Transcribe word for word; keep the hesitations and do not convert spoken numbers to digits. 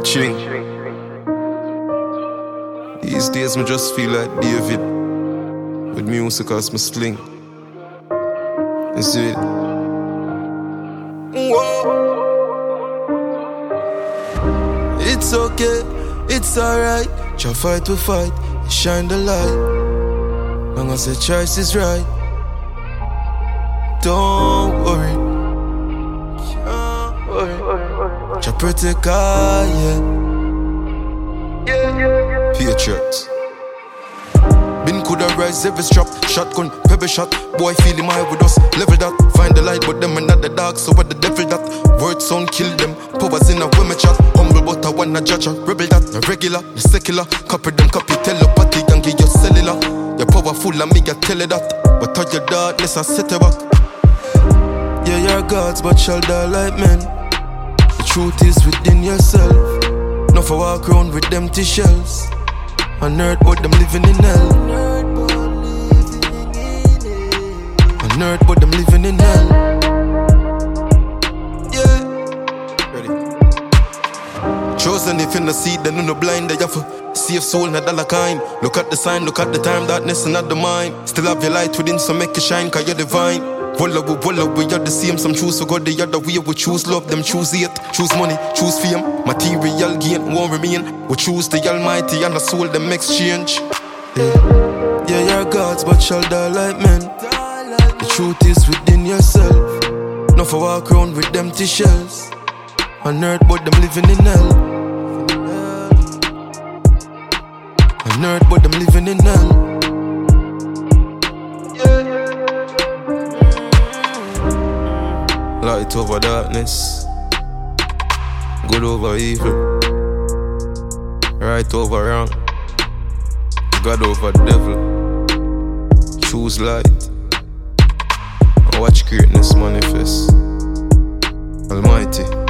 Ching. These days, me just feel like David with music as my sling. You see it? Whoa. It's okay, it's alright. Try fight to fight, you shine the light. Long as the choice is right, don't worry. Don't worry. Try protect her, yeah. Patriots. Been coulda rise every strap. Shotgun, pebble shot. Boy feel him high with us. Level that. Find the light but them are not the dark. So what the devil that? Word sound kill them. Powers in a women chat. Humble but I wanna judge her. Rebel that. The regular, the secular. Copy them, copy telepathy and give your cellular. You're powerful and me I tell you that. But touch your darkness I set you back. Yeah, you're gods but shall die like men. The truth is within yourself. No for walk around with empty shells. A nerd but them living in hell. A nerd but them living in hell. Yeah. Ready. Chosen if you no see then you no blind. They have a safe soul not dollar kind. Look at the sign, look at the time, darkness is not the mind. Still have your light within so make it shine cause you're divine. Voila we voila we are the same. Some choose to go the other way. We choose love, them choose hate. Choose money, choose fame. Material gain won't remain. We choose the almighty and the soul them exchange. Yeah, yeah you're gods but shall die like men. The truth is within yourself. No for walk around with empty shells. A nerd but them living in hell. A nerd but them living in hell. Light over darkness, good over evil, right over wrong, God over devil. Choose light and watch greatness manifest. Almighty.